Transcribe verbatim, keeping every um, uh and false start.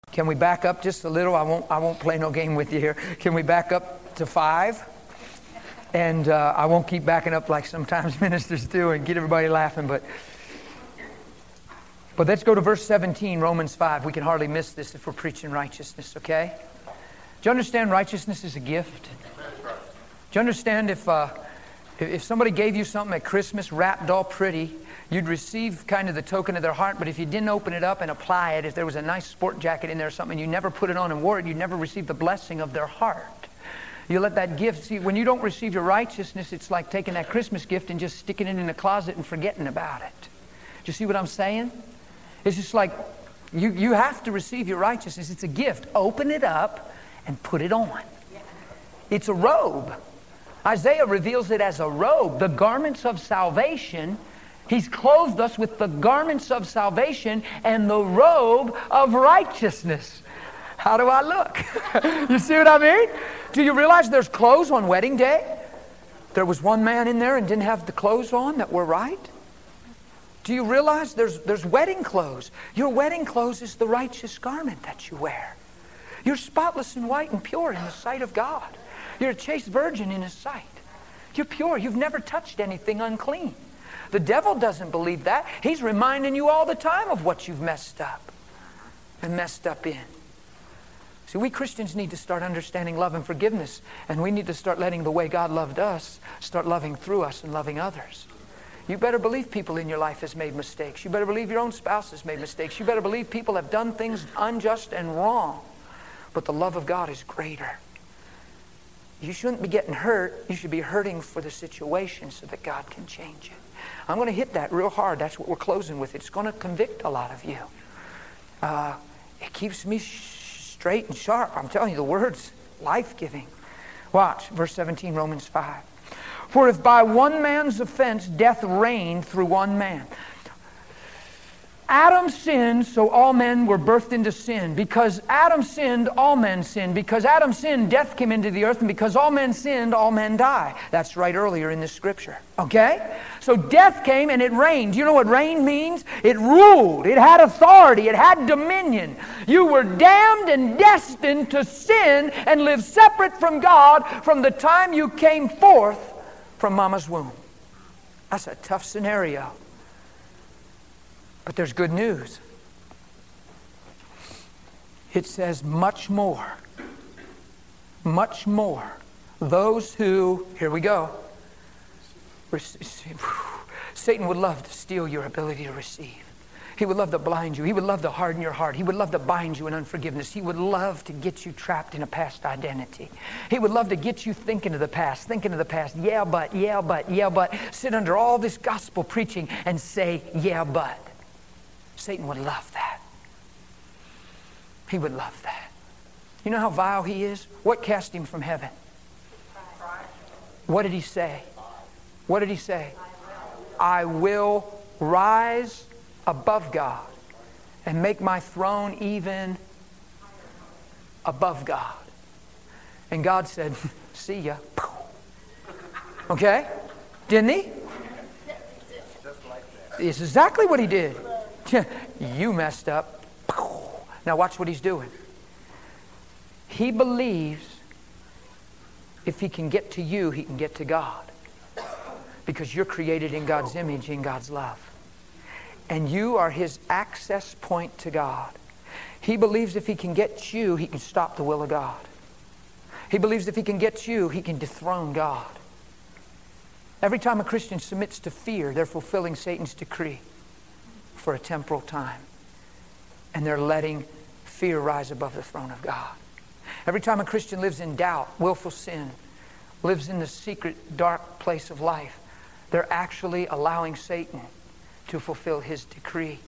Can we back up just a little? I won't, I won't play no game with you here. Can we back up to five? And uh, I won't keep backing up like sometimes ministers do and get everybody laughing. But, but let's go to verse seventeen, Romans five. We can hardly miss this if we're preaching righteousness, okay? Do you understand righteousness is a gift? Do you understand if, uh, if somebody gave you something at Christmas wrapped all pretty, you'd receive kind of the token of their heart, but if you didn't open it up and apply it, if there was a nice sport jacket in there or something, and you never put it on and wore it, you'd never receive the blessing of their heart. You let that gift, see, when you don't receive your righteousness, it's like taking that Christmas gift and just sticking it in the closet and forgetting about it. Do you see what I'm saying? It's just like, you, you have to receive your righteousness. It's a gift. Open it up and put it on. It's a robe. Isaiah reveals it as a robe. The garments of salvation. He's clothed us with the garments of salvation and the robe of righteousness. How do I look? You see what I mean? Do you realize there's clothes on wedding day? There was one man in there and didn't have the clothes on that were right. Do you realize there's, there's wedding clothes? Your wedding clothes is the righteous garment that you wear. You're spotless and white and pure in the sight of God. You're a chaste virgin in His sight. You're pure. You've never touched anything unclean. The devil doesn't believe that. He's reminding you all the time of what you've messed up and messed up in. See, we Christians need to start understanding love and forgiveness, and we need to start letting the way God loved us start loving through us and loving others. You better believe people in your life has made mistakes. You better believe your own spouse has made mistakes. You better believe people have done things unjust and wrong. But the love of God is greater. You shouldn't be getting hurt. You should be hurting for the situation so that God can change it. I'm going to hit that real hard. That's what we're closing with. It's going to convict a lot of you. Uh, it keeps me sh- straight and sharp. I'm telling you, the word's life-giving. Watch, verse seventeen, Romans five. For if by one man's offense death reigned through one man. Adam sinned, so all men were birthed into sin. Because Adam sinned, all men sinned. Because Adam sinned, death came into the earth. And because all men sinned, all men die. That's right earlier in this scripture. Okay? So death came and it reigned. You know what reign means? It ruled. It had authority. It had dominion. You were damned and destined to sin and live separate from God from the time you came forth from mama's womb. That's a tough scenario. But there's good news. It says much more. Much more. Those who, here we go. Satan would love to steal your ability to receive. He would love to blind you. He would love to harden your heart. He would love to bind you in unforgiveness. He would love to get you trapped in a past identity. He would love to get you thinking of the past, thinking of the past. Yeah, but, yeah, but, yeah, but. Sit under all this gospel preaching and say, yeah, but. Satan would love that. He would love that. You know how vile he is? What cast him from heaven? What did he say? What did he say? I will rise above God and make my throne even above God. And God said, see ya. Okay? Didn't he? It's exactly what he did. You messed up. Now watch what he's doing. He believes if he can get to you, he can get to God. Because you're created in God's image, in God's love. And you are his access point to God. He believes if he can get you, he can stop the will of God. He believes if he can get you, he can dethrone God. Every time a Christian submits to fear, they're fulfilling Satan's decree for a temporal time. And they're letting fear rise above the throne of God. Every time a Christian lives in doubt, willful sin, lives in the secret, dark place of life, they're actually allowing Satan to fulfill his decree